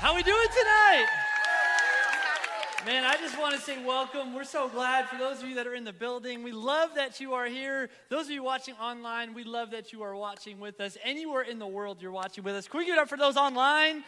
How we doing tonight? Man, I just want to say welcome. We're so glad for those of you that are in the building. We love that you are here. Those of you watching online, we love that you are watching with us. Anywhere in the world you're watching with us. Can we give it up for those online?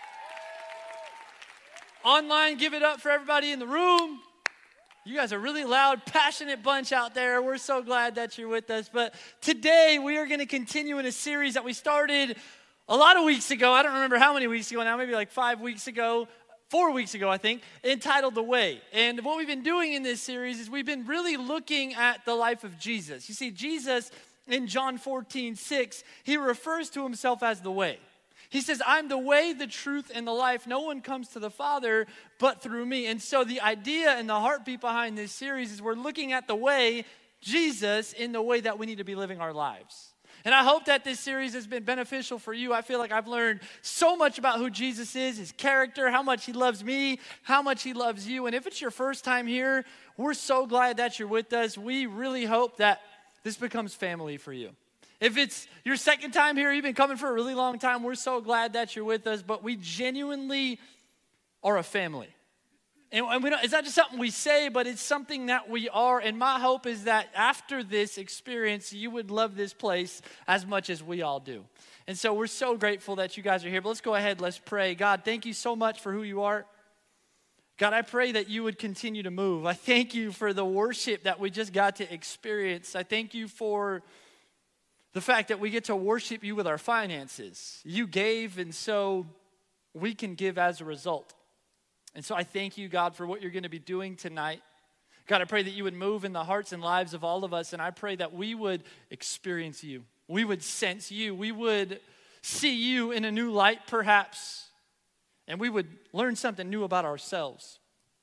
Online, give it up for everybody in the room. You guys are a really loud, passionate bunch out there. We're so glad that you're with us. But today, we are going to continue in a series that we started a lot of weeks ago. I don't remember how many weeks ago now, maybe like 5 weeks ago. 4 weeks ago, I think, entitled The Way. And what we've been doing in this series is we've been really looking at the life of Jesus. You see, Jesus in John 14:6, he refers to himself as the way. He says, I'm the way, the truth, and the life. No one comes to the Father but through me. And so the idea and the heartbeat behind this series is we're looking at the way, Jesus, in the way that we need to be living our lives. And I hope that this series has been beneficial for you. I feel like I've learned so much about who Jesus is, his character, how much he loves me, how much he loves you. And if it's your first time here, we're so glad that you're with us. We really hope that this becomes family for you. If it's your second time here, you've been coming for a really long time, we're so glad that you're with us. But we genuinely are a family. And we don't, it's not just something we say, but it's something that we are. And my hope is that after this experience, you would love this place as much as we all do. And so we're so grateful that you guys are here. But let's go ahead, let's pray. God, thank you so much for who you are. God, I pray that you would continue to move. I thank you for the worship that we just got to experience. I thank you for the fact that we get to worship you with our finances. You gave, and so we can give as a result. And so I thank you, God, for what you're going to be doing tonight. God, I pray that you would move in the hearts and lives of all of us, and I pray that we would experience you. We would sense you. We would see you in a new light, perhaps, and we would learn something new about ourselves.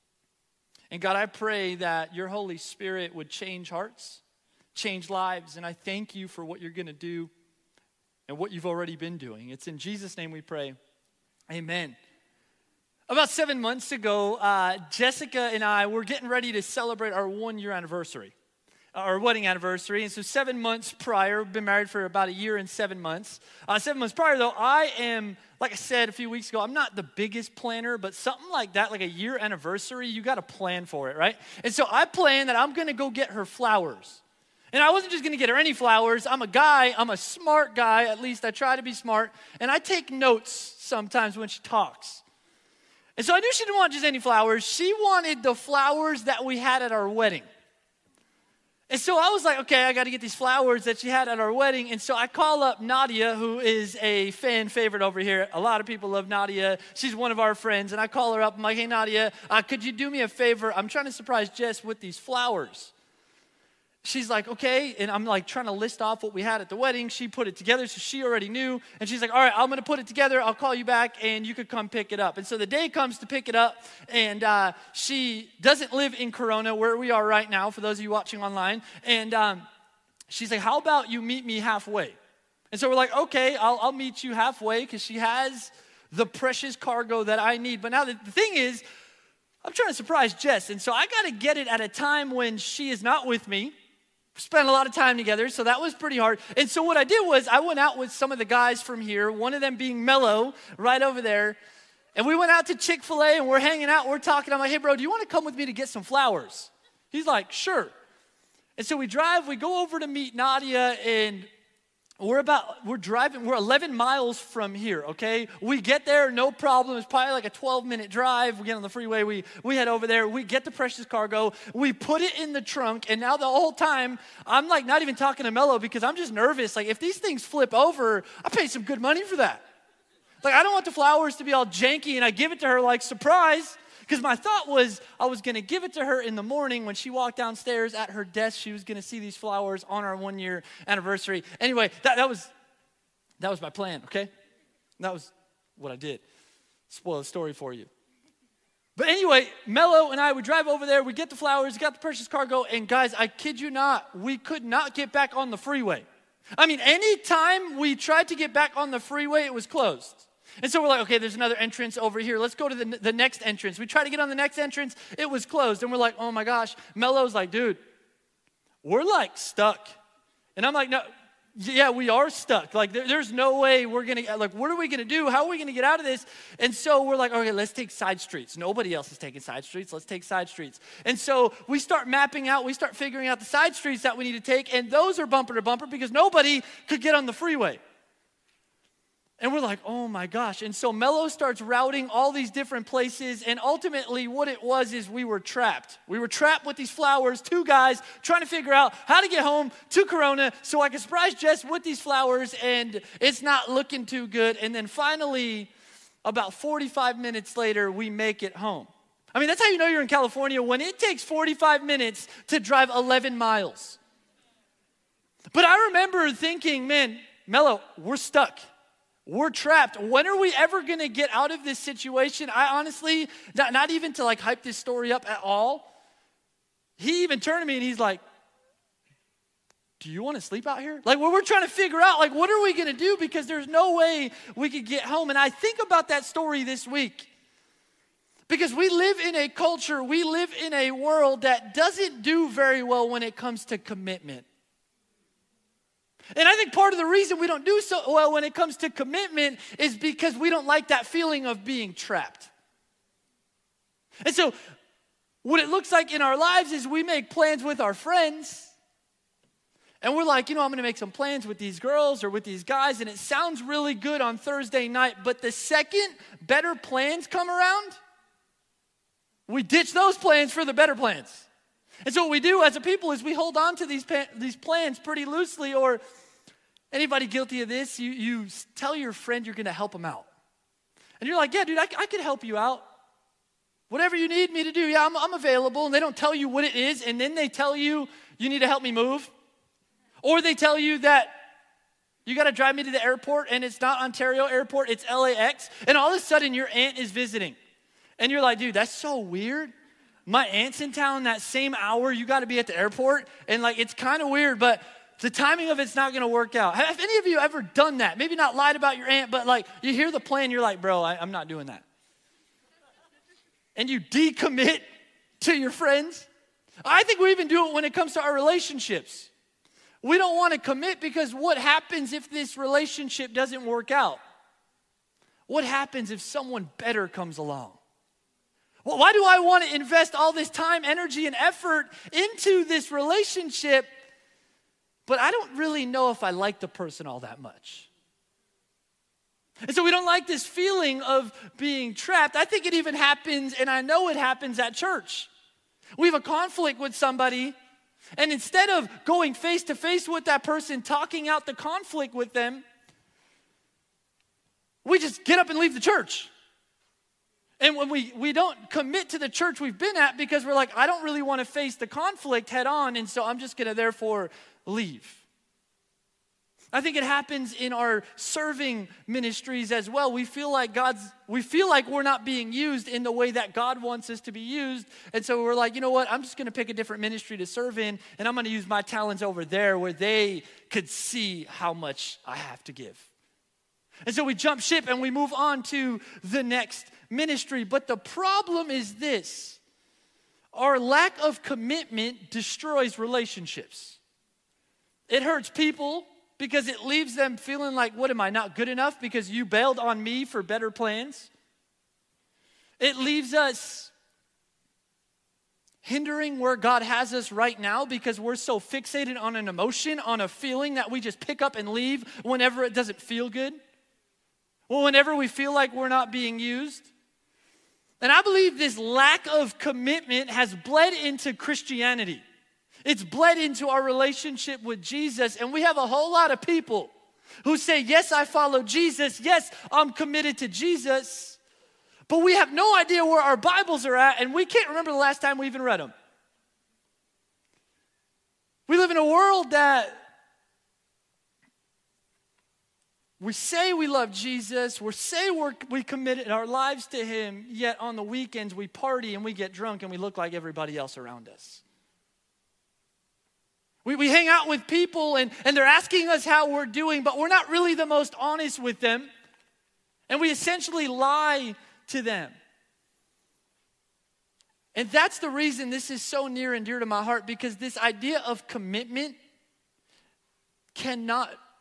And God, I pray that your Holy Spirit would change hearts, change lives, and I thank you for what you're going to do and what you've already been doing. It's in Jesus' name we pray. Amen. About 7 months ago, Jessica and I were getting ready to celebrate our 1-year anniversary, our wedding anniversary. And so 7 months prior, we've been married for about a year and 7 months. 7 months prior, though, I am, like I said a few weeks ago, I'm not the biggest planner, but something like that, like a year anniversary, you got to plan for it, right? And so I planned that I'm going to go get her flowers. And I wasn't just going to get her any flowers. I'm a guy. I'm a smart guy. At least I try to be smart. And I take notes sometimes when she talks. And so I knew she didn't want just any flowers. She wanted the flowers that we had at our wedding. And so I was like, okay, I got to get these flowers that she had at our wedding. And so I call up Nadia, who is a fan favorite over here. A lot of people love Nadia. She's one of our friends. And I call her up. I'm like, hey, Nadia, could you do me a favor? I'm trying to surprise Jess with these flowers. She's like, okay, and I'm like trying to list off what we had at the wedding. She put it together, so she already knew. And she's like, all right, I'm going to put it together. I'll call you back, and you could come pick it up. And so the day comes to pick it up, and she doesn't live in Corona, where we are right now, for those of you watching online. And she's like, how about you meet me halfway? And so we're like, okay, I'll meet you halfway, because she has the precious cargo that I need. But now the thing is, I'm trying to surprise Jess, and so I got to get it at a time when she is not with me. Spent a lot of time together, so that was pretty hard. And so what I did was I went out with some of the guys from here, one of them being Mello, right over there. And we went out to Chick-fil-A, and we're hanging out, we're talking. I'm like, hey, bro, do you want to come with me to get some flowers? He's like, sure. And so we drive, we go over to meet Nadia, and we're 11 miles from here, okay? We get there, no problem. It's probably like a 12-minute drive. We get on the freeway, we head over there. We get the precious cargo. We put it in the trunk, and now the whole time, I'm like not even talking to Mello because I'm just nervous. Like if these things flip over, I pay some good money for that. Like I don't want the flowers to be all janky, and I give it to her like surprise. Because my thought was I was going to give it to her in the morning when she walked downstairs at her desk. She was going to see these flowers on our 1-year anniversary. Anyway, that was my plan, okay? That was what I did. Spoil the story for you. But anyway, Mello and I would drive over there. We get the flowers, got the precious cargo. And guys, I kid you not, we could not get back on the freeway. I mean, anytime we tried to get back on the freeway, it was closed. And so we're like, okay, there's another entrance over here. Let's go to the next entrance. We try to get on the next entrance. It was closed. And we're like, oh my gosh. Mello's like, dude, we're like stuck. And I'm like, no, yeah, we are stuck. Like, there's no way we're going to, like, what are we going to do? How are we going to get out of this? And so we're like, okay, let's take side streets. Nobody else is taking side streets. Let's take side streets. And so we start mapping out, we start figuring out the side streets that we need to take, and those are bumper to bumper because nobody could get on the freeway. And we're like, oh my gosh. And so Mello starts routing all these different places. And ultimately what it was is we were trapped. We were trapped with these flowers, two guys trying to figure out how to get home to Corona so I could surprise Jess with these flowers. And it's not looking too good. And then finally, about 45 minutes later, we make it home. I mean, that's how you know you're in California, when it takes 45 minutes to drive 11 miles. But I remember thinking, man, Mello, we're stuck. We're trapped. When are we ever going to get out of this situation? I honestly, not even to like hype this story up at all. He even turned to me and he's like, do you want to sleep out here? Like, we're trying to figure out, like, what are we going to do? Because there's no way we could get home. And I think about that story this week. Because we live in a culture, we live in a world that doesn't do very well when it comes to commitment. And I think part of the reason we don't do so well when it comes to commitment is because we don't like that feeling of being trapped. And so what it looks like in our lives is we make plans with our friends. And we're like, I'm going to make some plans with these girls or with these guys. And it sounds really good on Thursday night. But the second better plans come around, we ditch those plans for the better plans. And so what we do as a people is we hold on to these plans pretty loosely. Or anybody guilty of this, you tell your friend you're going to help them out. And you're like, yeah, dude, I could help you out. Whatever you need me to do, yeah, I'm available. And they don't tell you what it is. And then they tell you need to help me move. Or they tell you that you got to drive me to the airport and it's not Ontario Airport, it's LAX. And all of a sudden your aunt is visiting. And you're like, dude, that's so weird. My aunt's in town that same hour, you got to be at the airport. And like, it's kind of weird, but the timing of it's not going to work out. Have any of you ever done that? Maybe not lied about your aunt, but like you hear the plan, you're like, bro, I'm not doing that. And you decommit to your friends. I think we even do it when it comes to our relationships. We don't want to commit because what happens if this relationship doesn't work out? What happens if someone better comes along? Well, why do I want to invest all this time, energy, and effort into this relationship, but I don't really know if I like the person all that much? And so we don't like this feeling of being trapped. I think it even happens, and I know it happens at church. We have a conflict with somebody, and instead of going face to face with that person, talking out the conflict with them, we just get up and leave the church. And when we don't commit to the church we've been at because we're like, I don't really want to face the conflict head on, and so I'm just going to therefore leave. I think it happens in our serving ministries as well. We feel like we're not being used in the way that God wants us to be used. And so we're like, you know what? I'm just going to pick a different ministry to serve in, and I'm going to use my talents over there where they could see how much I have to give. And so we jump ship and we move on to the next ministry. But the problem is this: our lack of commitment destroys relationships. It hurts people because it leaves them feeling like, what, am I not good enough because you bailed on me for better plans? It leaves us hindering where God has us right now because we're so fixated on an emotion, on a feeling that we just pick up and leave whenever it doesn't feel good. Well, whenever we feel like we're not being used. And I believe this lack of commitment has bled into Christianity. It's bled into our relationship with Jesus. And we have a whole lot of people who say, yes, I follow Jesus. Yes, I'm committed to Jesus. But we have no idea where our Bibles are at, and we can't remember the last time we even read them. We live in a world that we say we love Jesus, we say we committed our lives to him, yet on the weekends we party and we get drunk and we look like everybody else around us. We hang out with people and they're asking us how we're doing, but we're not really the most honest with them. And we essentially lie to them. And that's the reason this is so near and dear to my heart, because this idea of commitment cannot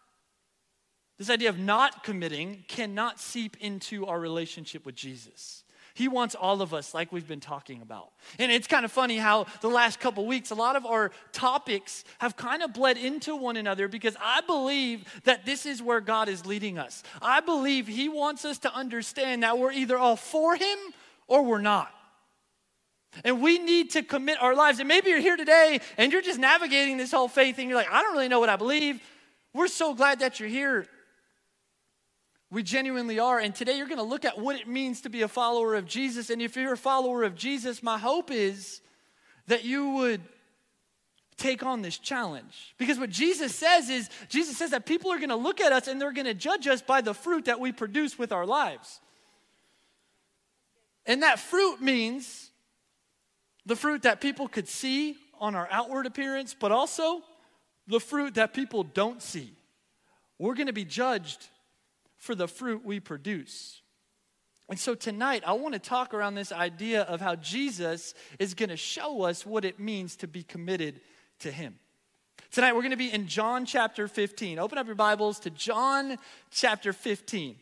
this idea of not committing cannot seep into our relationship with Jesus. He wants all of us, like we've been talking about. And it's kind of funny how the last couple weeks, a lot of our topics have kind of bled into one another because I believe that this is where God is leading us. I believe He wants us to understand that we're either all for Him or we're not. And we need to commit our lives. And maybe you're here today and you're just navigating this whole faith thing. You're like, I don't really know what I believe. We're so glad that you're here. We genuinely are. And today you're going to look at what it means to be a follower of Jesus. And if you're a follower of Jesus, my hope is that you would take on this challenge. Because what Jesus says is, Jesus says that people are going to look at us and they're going to judge us by the fruit that we produce with our lives. And that fruit means the fruit that people could see on our outward appearance, but also the fruit that people don't see. We're going to be judged for the fruit we produce. And so tonight, I want to talk around this idea of how Jesus is going to show us what it means to be committed to Him. Tonight, we're going to be in John chapter 15. Open up your Bibles to John chapter 15.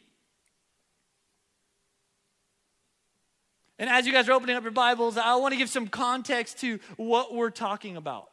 And as you guys are opening up your Bibles, I want to give some context to what we're talking about.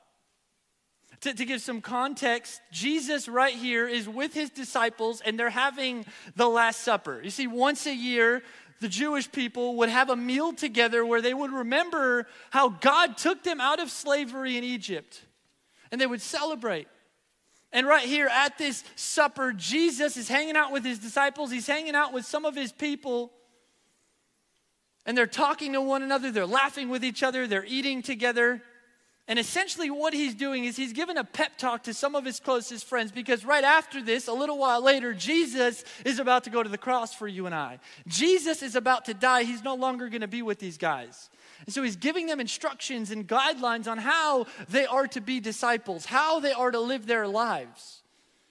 To give some context, Jesus right here is with His disciples and they're having the Last Supper. You see, once a year, the Jewish people would have a meal together where they would remember how God took them out of slavery in Egypt. And they would celebrate. And right here at this supper, Jesus is hanging out with His disciples. He's hanging out with some of His people. And they're talking to one another. They're laughing with each other. They're eating together. And essentially what He's doing is He's giving a pep talk to some of His closest friends because right after this, a little while later, Jesus is about to go to the cross for you and I. Jesus is about to die. He's no longer going to be with these guys. And so He's giving them instructions and guidelines on how they are to be disciples, how they are to live their lives.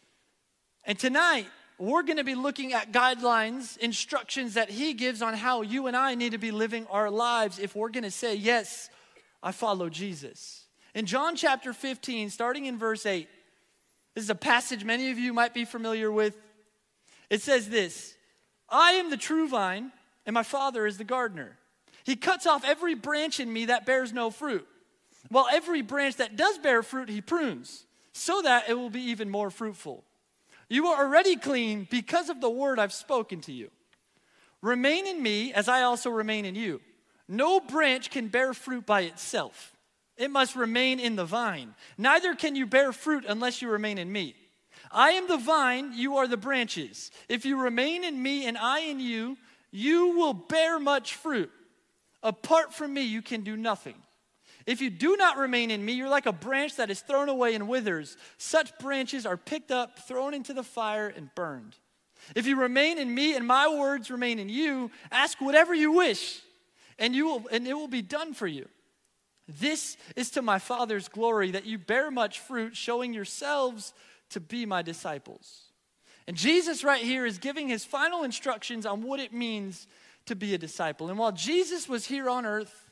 And tonight, we're going to be looking at guidelines, instructions that He gives on how you and I need to be living our lives if we're going to say, yes, I follow Jesus. In John chapter 15, starting in verse 8, this is a passage many of you might be familiar with. It says this, I am the true vine, and my Father is the gardener. He cuts off every branch in me that bears no fruit, while every branch that does bear fruit He prunes, so that it will be even more fruitful. You are already clean because of the word I've spoken to you. Remain in me as I also remain in you. No branch can bear fruit by itself. It must remain in the vine. Neither can you bear fruit unless you remain in me. I am the vine, you are the branches. If you remain in me and I in you, you will bear much fruit. Apart from me, you can do nothing. If you do not remain in me, you're like a branch that is thrown away and withers. Such branches are picked up, thrown into the fire, and burned. If you remain in me and my words remain in you, ask whatever you wish, and it will be done for you. This is to my Father's glory, that you bear much fruit, showing yourselves to be my disciples. And Jesus right here is giving His final instructions on what it means to be a disciple. And while Jesus was here on earth,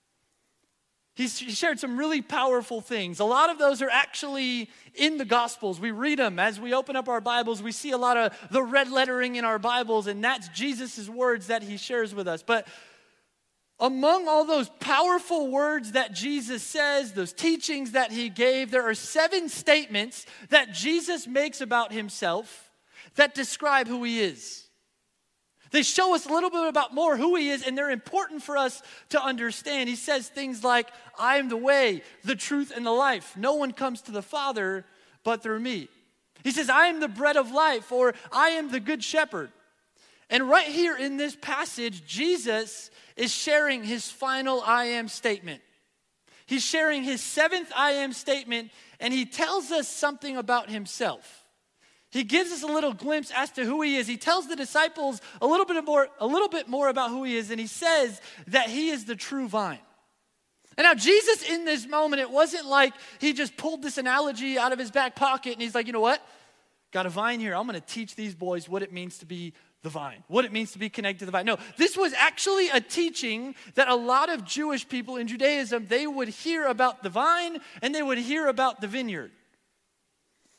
He shared some really powerful things. A lot of those are actually in the Gospels. We read them. As we open up our Bibles, we see a lot of the red lettering in our Bibles, and that's Jesus' words that He shares with us. But among all those powerful words that Jesus says, those teachings that He gave, there are 7 statements that Jesus makes about Himself that describe who He is. They show us a little bit about more who He is, and they're important for us to understand. He says things like, I am the way, the truth, and the life. No one comes to the Father but through me. He says, I am the bread of life, or I am the good shepherd. And right here in this passage, Jesus is sharing His final I am statement. He's sharing His 7th I am statement, and He tells us something about Himself. He gives us a little glimpse as to who He is. He tells the disciples a little bit more about who He is, and He says that He is the true vine. And now Jesus in this moment, it wasn't like He just pulled this analogy out of His back pocket and He's like, you know what? Got a vine here. I'm going to teach these boys what it means to be the vine, what it means to be connected to the vine. No, this was actually a teaching that a lot of Jewish people in Judaism, they would hear about the vine and they would hear about the vineyard.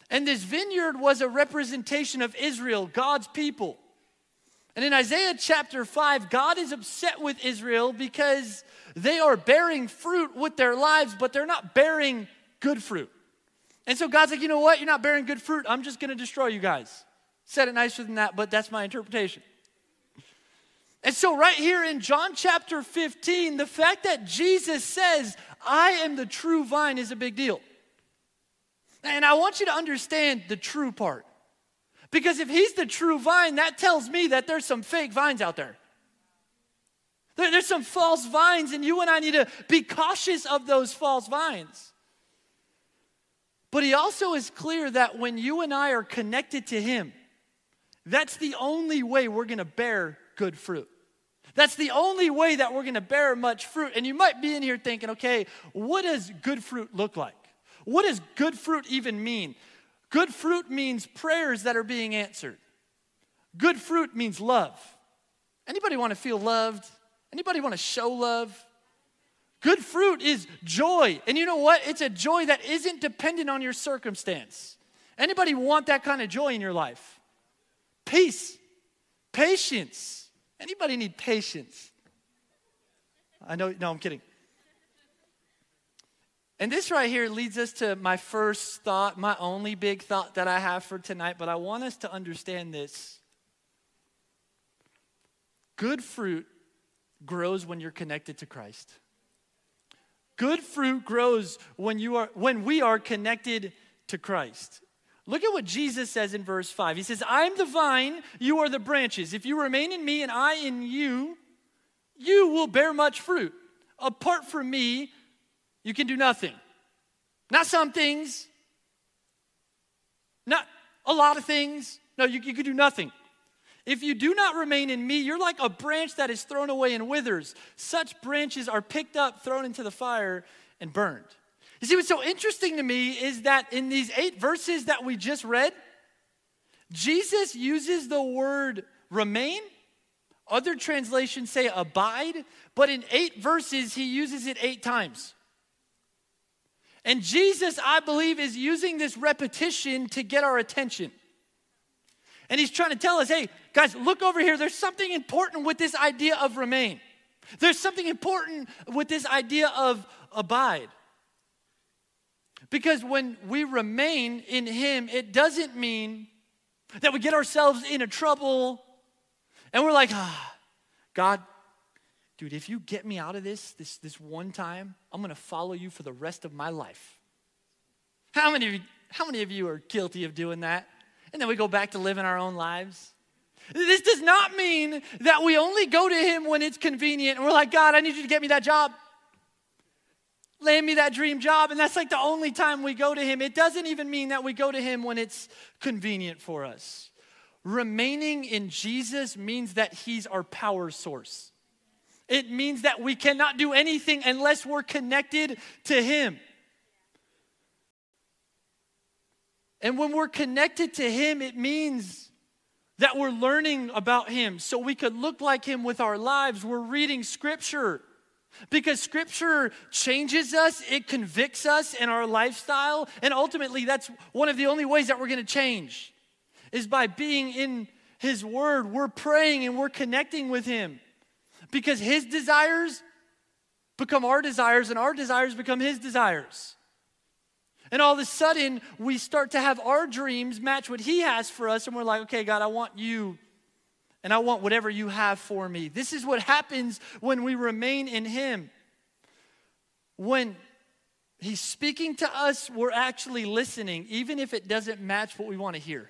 And this vineyard was a representation of Israel, God's people. And in Isaiah chapter 5, God is upset with Israel because they are bearing fruit with their lives, but they're not bearing good fruit. And so God's like, you know what? You're not bearing good fruit. I'm just going to destroy you guys. Said it nicer than that, but that's my interpretation. And so right here in John chapter 15, the fact that Jesus says, I am the true vine is a big deal. And I want you to understand the true part. Because if he's the true vine, that tells me that there's some fake vines out there. There's some false vines, and you and I need to be cautious of those false vines. But he also is clear that when you and I are connected to him, that's the only way we're going to bear good fruit. That's the only way that we're going to bear much fruit. And you might be in here thinking, okay, what does good fruit look like? What does good fruit even mean? Good fruit means prayers that are being answered. Good fruit means love. Anybody want to feel loved? Anybody want to show love? Good fruit is joy. And you know what? It's a joy that isn't dependent on your circumstance. Anybody want that kind of joy in your life? Peace. Patience. Anybody need patience? I know, no, I'm kidding. And this right here leads us to my first thought, my only big thought that I have for tonight, but I want us to understand this. Good fruit grows when you're connected to Christ. Good fruit grows when we are connected to Christ. Look at what Jesus says in verse 5. He says, I'm the vine, you are the branches. If you remain in me and I in you, you will bear much fruit. Apart from me, you can do nothing. Not some things. Not a lot of things. No, you can do nothing. If you do not remain in me, you're like a branch that is thrown away and withers. Such branches are picked up, thrown into the fire, and burned. You see, what's so interesting to me is that in these 8 verses that we just read, Jesus uses the word remain. Other translations say abide, but in 8 verses, he uses it 8 times. And Jesus, I believe, is using this repetition to get our attention. And he's trying to tell us, hey, guys, look over here. There's something important with this idea of remain. There's something important with this idea of abide. Because when we remain in him, it doesn't mean that we get ourselves into trouble and we're like, God, dude, if you get me out of this one time, I'm going to follow you for the rest of my life. How many of you are guilty of doing that? And then we go back to living our own lives. This does not mean that we only go to him when it's convenient and we're like, God, I need you to get me that job. Land me that dream job, and that's like the only time we go to him. It doesn't even mean that we go to him when it's convenient for us. Remaining in Jesus means that he's our power source. It means that we cannot do anything unless we're connected to him. And when we're connected to him, it means that we're learning about him so we could look like him with our lives. We're reading scripture. Because scripture changes us, it convicts us in our lifestyle, and ultimately that's one of the only ways that we're going to change is by being in his word. We're praying and we're connecting with him because his desires become our desires and our desires become his desires. And all of a sudden, we start to have our dreams match what he has for us, and we're like, okay, God, I want you. And I want whatever you have for me. This is what happens when we remain in him. When he's speaking to us, we're actually listening, even if it doesn't match what we want to hear.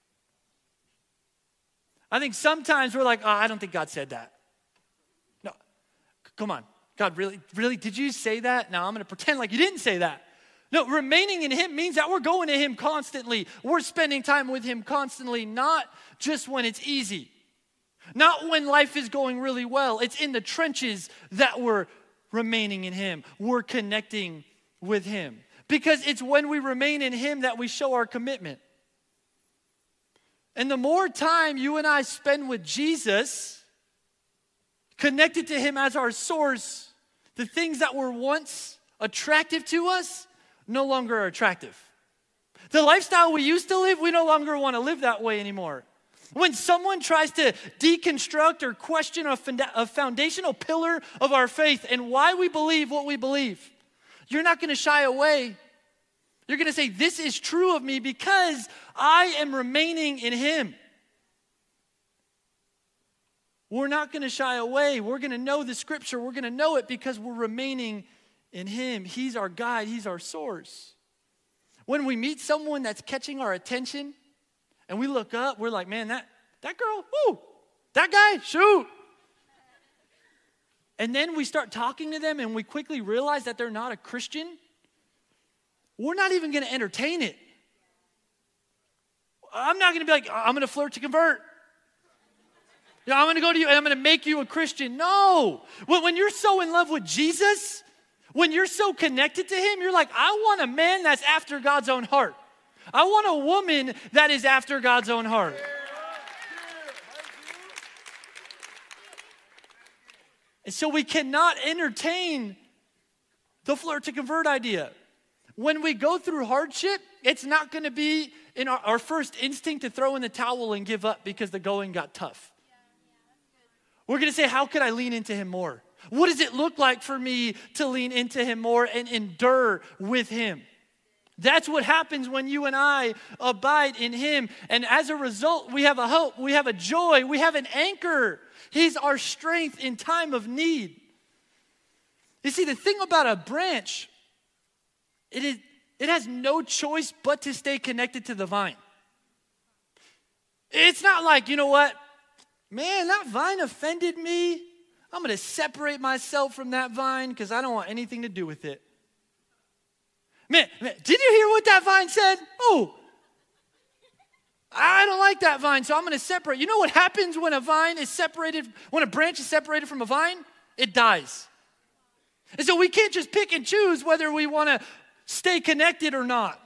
I think sometimes we're like, I don't think God said that. No, come on. God, really, did you say that? No, I'm going to pretend like you didn't say that. No, remaining in him means that we're going to him constantly. We're spending time with him constantly, not just when it's easy. Not when life is going really well. It's in the trenches that we're remaining in him. We're connecting with him. Because it's when we remain in him that we show our commitment. And the more time you and I spend with Jesus, connected to him as our source, the things that were once attractive to us no longer are attractive. The lifestyle we used to live, we no longer want to live that way anymore. When someone tries to deconstruct or question a foundational pillar of our faith and why we believe what we believe, you're not going to shy away. You're going to say, this is true of me because I am remaining in him. We're not going to shy away. We're going to know the scripture. We're going to know it because we're remaining in him. He's our guide. He's our source. When we meet someone that's catching our attention and we look up, we're like, man, that girl, woo, that guy, shoot. And then we start talking to them and we quickly realize that they're not a Christian. We're not even going to entertain it. I'm not going to be like, I'm going to flirt to convert. I'm going to go to you and I'm going to make you a Christian. No. When you're so in love with Jesus, when you're so connected to him, you're like, I want a man that's after God's own heart. I want a woman that is after God's own heart. And so we cannot entertain the flirt to convert idea. When we go through hardship, it's not going to be in our first instinct to throw in the towel and give up because the going got tough. We're going to say, how can I lean into him more? What does it look like for me to lean into him more and endure with him? That's what happens when you and I abide in him. And as a result, we have a hope, we have a joy, we have an anchor. He's our strength in time of need. You see, the thing about a branch, it has no choice but to stay connected to the vine. It's not like, you know what? Man, that vine offended me. I'm going to separate myself from that vine because I don't want anything to do with it. Man, did you hear what that vine said? Oh, I don't like that vine, so I'm going to separate. You know what happens when a branch is separated from a vine? It dies. And so we can't just pick and choose whether we want to stay connected or not.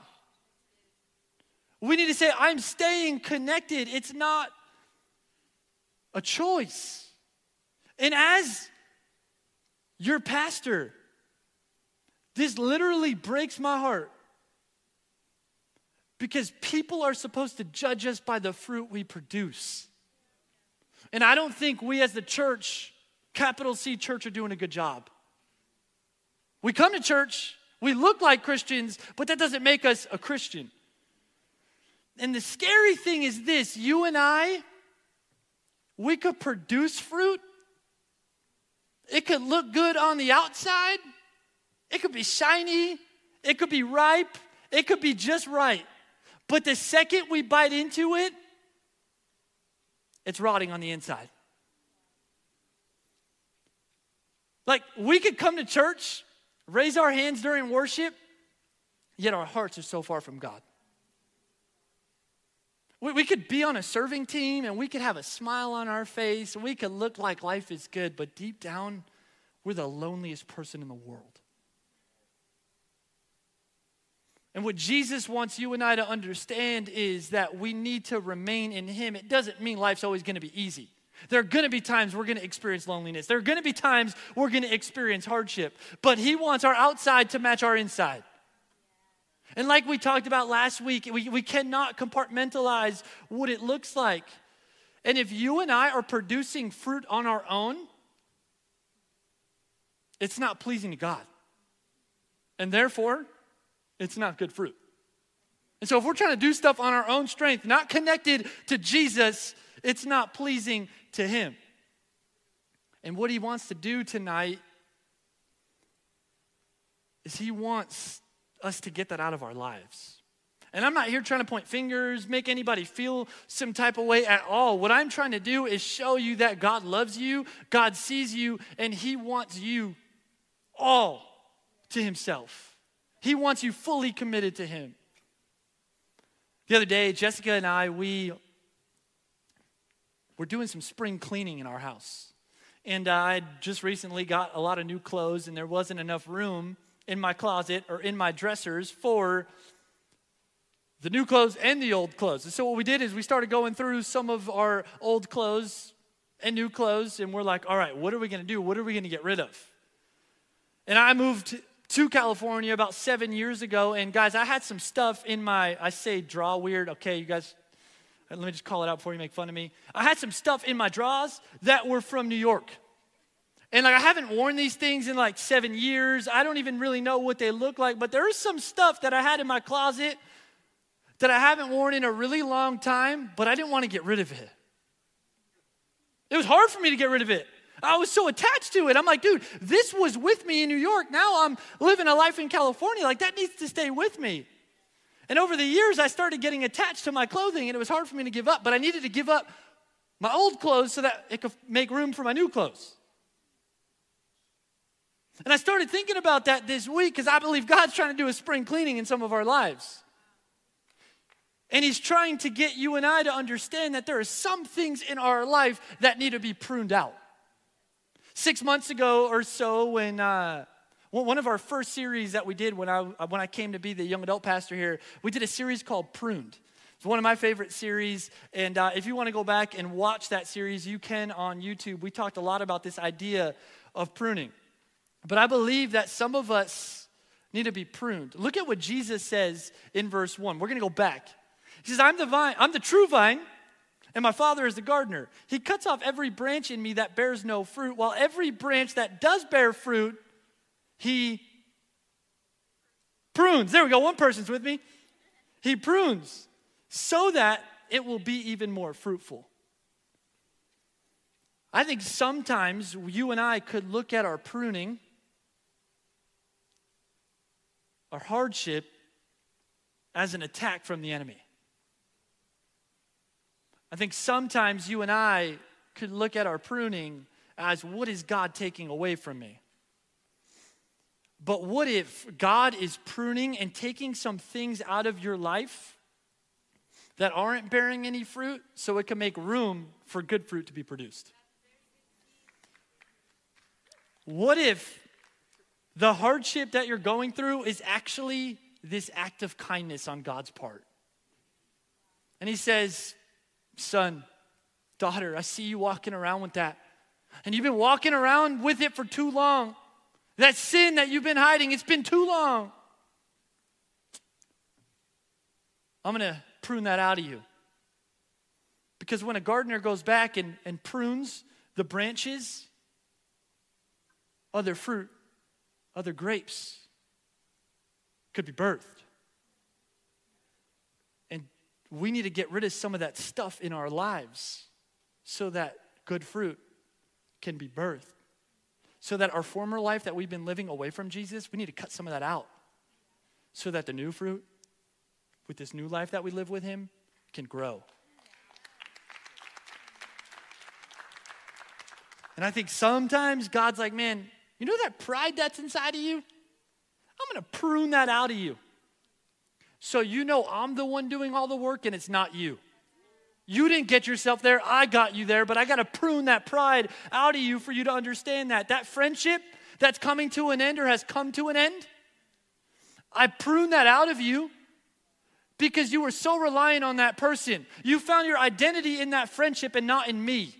We need to say, I'm staying connected. It's not a choice. And as your pastor, this literally breaks my heart because people are supposed to judge us by the fruit we produce. And I don't think we as the church, capital C church, are doing a good job. We come to church, we look like Christians, but that doesn't make us a Christian. And the scary thing is this, you and I, we could produce fruit. It could look good on the outside. It could be shiny. It could be ripe. It could be just right. But the second we bite into it, it's rotting on the inside. Like, we could come to church, raise our hands during worship, yet our hearts are so far from God. We could be on a serving team and we could have a smile on our face and we could look like life is good, but deep down, we're the loneliest person in the world. And what Jesus wants you and I to understand is that we need to remain in him. It doesn't mean life's always going to be easy. There are going to be times we're going to experience loneliness. There are going to be times we're going to experience hardship. But he wants our outside to match our inside. And like we talked about last week, we cannot compartmentalize what it looks like. And if you and I are producing fruit on our own, it's not pleasing to God. And therefore, it's not good fruit. And so if we're trying to do stuff on our own strength, not connected to Jesus, it's not pleasing to him. And what he wants to do tonight is he wants us to get that out of our lives. And I'm not here trying to point fingers, make anybody feel some type of way at all. What I'm trying to do is show you that God loves you, God sees you, and he wants you all to himself. He wants you fully committed to him. The other day, Jessica and I, we're doing some spring cleaning in our house. And I just recently got a lot of new clothes, and there wasn't enough room in my closet or in my dressers for the new clothes and the old clothes. And so what we did is we started going through some of our old clothes and new clothes, and we're like, all right, what are we going to do? What are we going to get rid of? And I moved to California about 7 years ago. And guys, I had some stuff in my, I say draw weird. Okay, you guys, let me just call it out before you make fun of me. I had some stuff in my drawers that were from New York. And like I haven't worn these things in like 7 years. I don't even really know what they look like. But there is some stuff that I had in my closet that I haven't worn in a really long time, but I didn't want to get rid of it. It was hard for me to get rid of it. I was so attached to it. I'm like, dude, this was with me in New York. Now I'm living a life in California. Like, that needs to stay with me. And over the years, I started getting attached to my clothing, and it was hard for me to give up. But I needed to give up my old clothes so that it could make room for my new clothes. And I started thinking about that this week because I believe God's trying to do a spring cleaning in some of our lives. And he's trying to get you and I to understand that there are some things in our life that need to be pruned out. 6 months ago or so, when one of our first series that we did when I came to be the young adult pastor here, we did a series called Pruned. It's one of my favorite series, and if you want to go back and watch that series, you can on YouTube. We talked a lot about this idea of pruning. But I believe that some of us need to be pruned. Look at what Jesus says in verse 1. We're going to go back. He says, I'm the true vine, and my Father is the gardener. He cuts off every branch in me that bears no fruit, while every branch that does bear fruit, he prunes. There we go, one person's with me. He prunes so that it will be even more fruitful. I think sometimes you and I could look at our pruning, our hardship, as an attack from the enemy. I think sometimes you and I could look at our pruning as, what is God taking away from me? But what if God is pruning and taking some things out of your life that aren't bearing any fruit so it can make room for good fruit to be produced? What if the hardship that you're going through is actually this act of kindness on God's part? And he says, son, daughter, I see you walking around with that. And you've been walking around with it for too long. That sin that you've been hiding, it's been too long. I'm going to prune that out of you. Because when a gardener goes back and prunes the branches, other fruit, other grapes could be birthed. And we need to get rid of some of that stuff in our lives so that good fruit can be birthed. So that our former life that we've been living away from Jesus, we need to cut some of that out so that the new fruit with this new life that we live with him can grow. And I think sometimes God's like, man, you know that pride that's inside of you? I'm going to prune that out of you. So you know I'm the one doing all the work and it's not you. You didn't get yourself there, I got you there, but I got to prune that pride out of you for you to understand that. That friendship that's coming to an end or has come to an end, I prune that out of you because you were so reliant on that person. You found your identity in that friendship and not in me.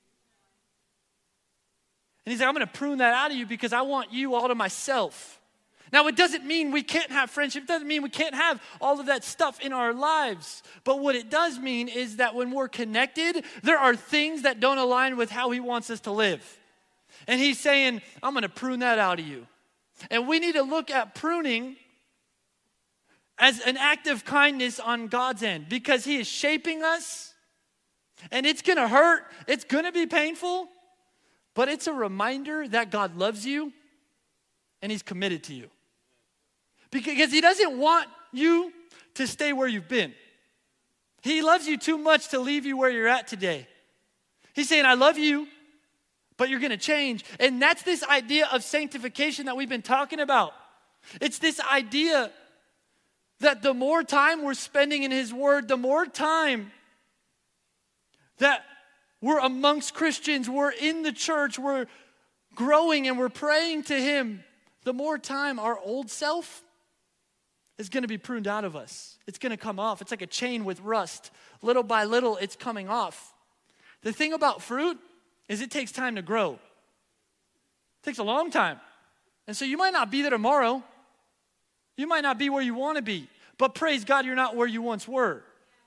And he's like, I'm going to prune that out of you because I want you all to myself. Now, it doesn't mean we can't have friendship. It doesn't mean we can't have all of that stuff in our lives. But what it does mean is that when we're connected, there are things that don't align with how he wants us to live. And he's saying, I'm going to prune that out of you. And we need to look at pruning as an act of kindness on God's end because he is shaping us. And it's going to hurt. It's going to be painful. But it's a reminder that God loves you and he's committed to you. Because he doesn't want you to stay where you've been. He loves you too much to leave you where you're at today. He's saying, I love you, but you're going to change. And that's this idea of sanctification that we've been talking about. It's this idea that the more time we're spending in his word, the more time that we're amongst Christians, we're in the church, we're growing and we're praying to him, the more time our old self is going to be pruned out of us. It's going to come off. It's like a chain with rust. Little by little, it's coming off. The thing about fruit is it takes time to grow. It takes a long time. And so you might not be there tomorrow. You might not be where you want to be. But praise God, you're not where you once were.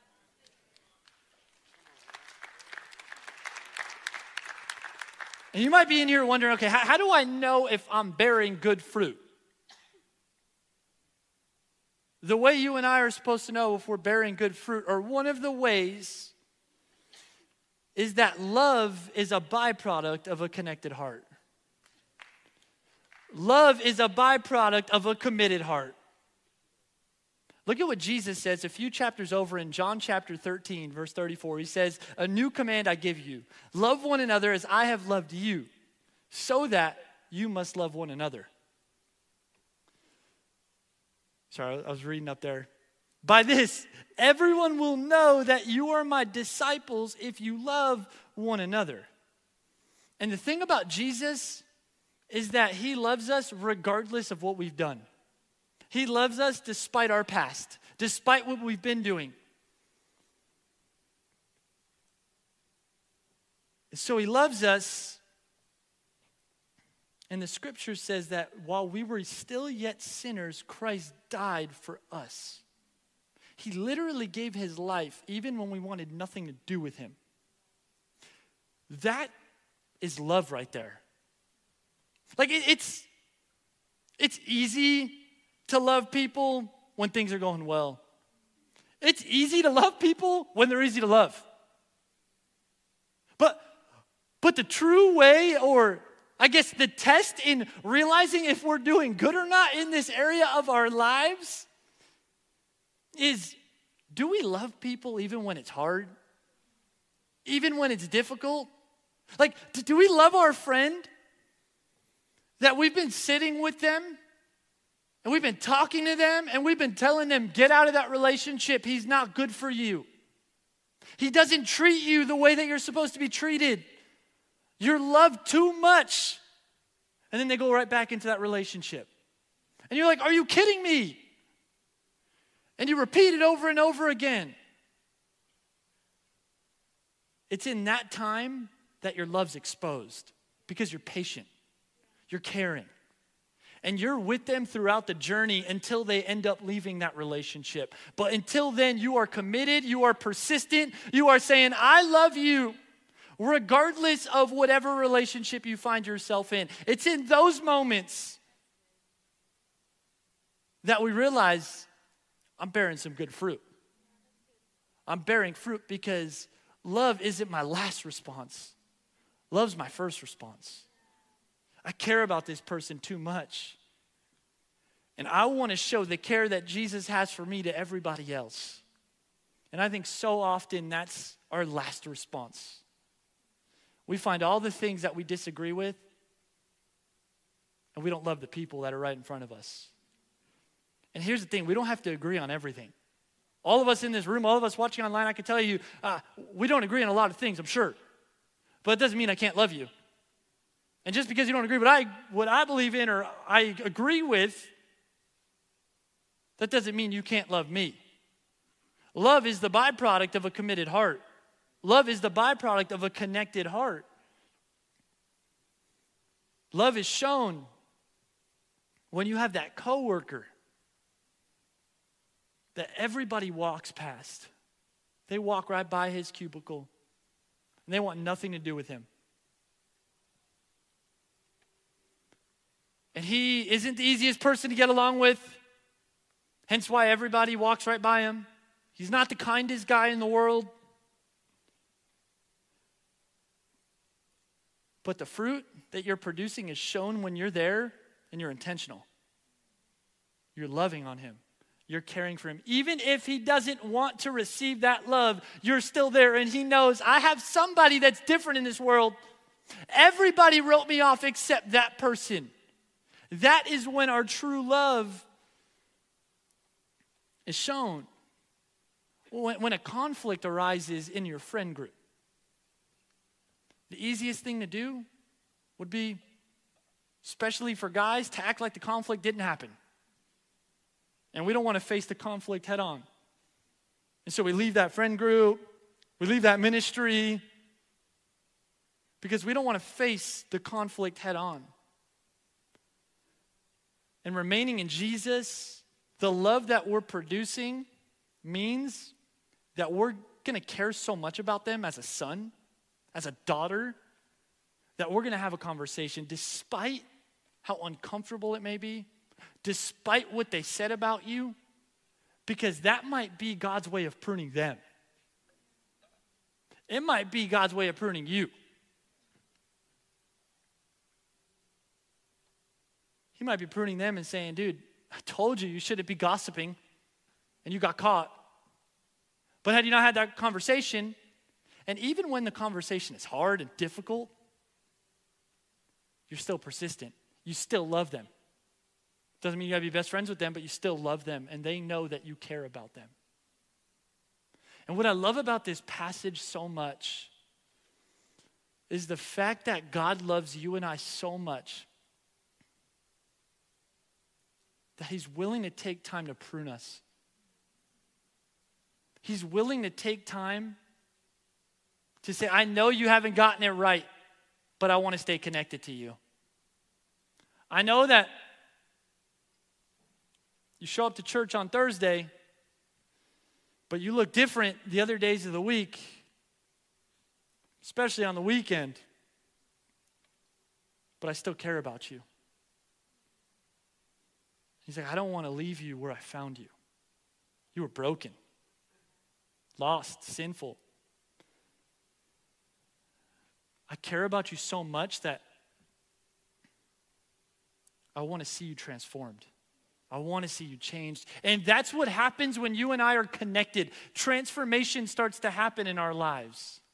And you might be in here wondering, okay, how do I know if I'm bearing good fruit? The way you and I are supposed to know if we're bearing good fruit, or one of the ways, is that love is a byproduct of a connected heart. Love is a byproduct of a committed heart. Look at what Jesus says a few chapters over in John chapter 13, verse 34. He says, "A new command I give you. Love one another as I have loved you, so that you must love one another." Sorry, I was reading up there. "By this, everyone will know that you are my disciples if you love one another." And the thing about Jesus is that he loves us regardless of what we've done. He loves us despite our past, despite what we've been doing. So he loves us, and the scripture says that while we were still yet sinners, Christ died for us. He literally gave his life even when we wanted nothing to do with him. That is love right there. Like it's easy to love people when things are going well. It's easy to love people when they're easy to love. But the true way, or I guess the test in realizing if we're doing good or not in this area of our lives is, do we love people even when it's hard? Even when it's difficult? Like, do we love our friend that we've been sitting with them and we've been talking to them and we've been telling them, get out of that relationship. He's not good for you. He doesn't treat you the way that you're supposed to be treated. You're loved too much. And then they go right back into that relationship. And you're like, are you kidding me? And you repeat it over and over again. It's in that time that your love's exposed because you're patient, you're caring, and you're with them throughout the journey until they end up leaving that relationship. But until then, you are committed, you are persistent, you are saying, I love you, regardless of whatever relationship you find yourself in. It's in those moments that we realize I'm bearing some good fruit. I'm bearing fruit because love isn't my last response. Love's my first response. I care about this person too much. And I want to show the care that Jesus has for me to everybody else. And I think so often that's our last response. We find all the things that we disagree with, and we don't love the people that are right in front of us. And here's the thing, we don't have to agree on everything. All of us in this room, all of us watching online, I can tell you, we don't agree on a lot of things, I'm sure. But it doesn't mean I can't love you. And just because you don't agree with what I believe in or I agree with, that doesn't mean you can't love me. Love is the byproduct of a committed heart. Love is the byproduct of a connected heart. Love is shown when you have that coworker that everybody walks past. They walk right by his cubicle, and they want nothing to do with him. And he isn't the easiest person to get along with, hence why everybody walks right by him. He's not the kindest guy in the world. But the fruit that you're producing is shown when you're there and you're intentional. You're loving on him. You're caring for him. Even if he doesn't want to receive that love, you're still there and he knows, I have somebody that's different in this world. Everybody wrote me off except that person. That is when our true love is shown. When a conflict arises in your friend group, the easiest thing to do would be, especially for guys, to act like the conflict didn't happen. And we don't want to face the conflict head on. And so we leave that friend group, we leave that ministry, because we don't want to face the conflict head on. and remaining in Jesus, the love that we're producing means that we're going to care so much about them as a son, as a daughter, that we're going to have a conversation despite how uncomfortable it may be, despite what they said about you, because that might be God's way of pruning them. It might be God's way of pruning you. He might be pruning them and saying, dude, I told you shouldn't be gossiping, and you got caught. But had you not had that conversation, and even when the conversation is hard and difficult, you're still persistent. You still love them. Doesn't mean you gotta be best friends with them, but you still love them, and they know that you care about them. And what I love about this passage so much is the fact that God loves you and I so much that he's willing to take time to prune us. He's willing to take time to say, I know you haven't gotten it right, but I want to stay connected to you. I know that you show up to church on Thursday, but you look different the other days of the week, especially on the weekend. But I still care about you. He's like, I don't want to leave you where I found you. You were broken, lost, sinful. I care about you so much that I want to see you transformed. I want to see you changed. And that's what happens when you and I are connected. Transformation starts to happen in our lives.